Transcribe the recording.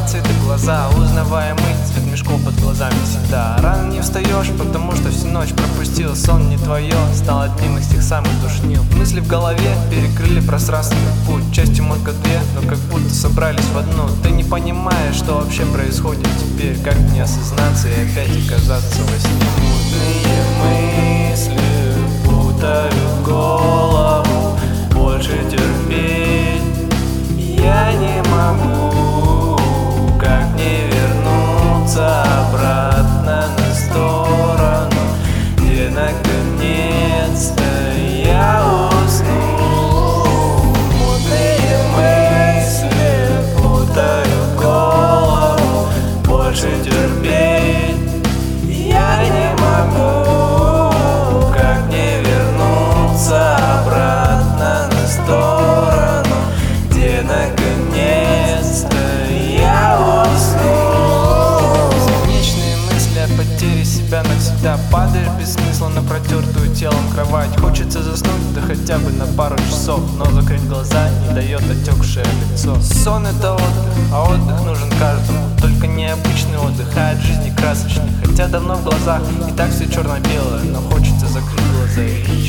цвета глаза, узнаваемый цвет мешков под глазами всегда. Рано не встаешь, потому что всю ночь пропустил. Сон не твое, стал одним из тех самых душнил. Мысли в голове перекрыли пространственный путь. Частью мозга две, но как будто собрались в одну. Ты не понимаешь, что вообще происходит теперь. Как мне осознаться и опять оказаться во сне. Мутные мысли путают голову. Больше терпеть я не могу. Как мне вернуться обратно на сторону, где наконец-то я усну? Мутные мысли путают голову. Больше терпеть я не могу. Как мне вернуться обратно на сторону, где наконец-то я усну? Бесконечные мысли о потере себя навсегда. Падаешь без смысла на протертую телом кровать. Хочется заснуть, да хотя бы на пару часов, но закрыть глаза не дает отекшее лицо. Сон — это отдых, а отдых нужен каждому. Только не обычный отдых, а от жизни красочный. Хотя давно в глазах и так все черно-белое, но хочется закрыть глаза и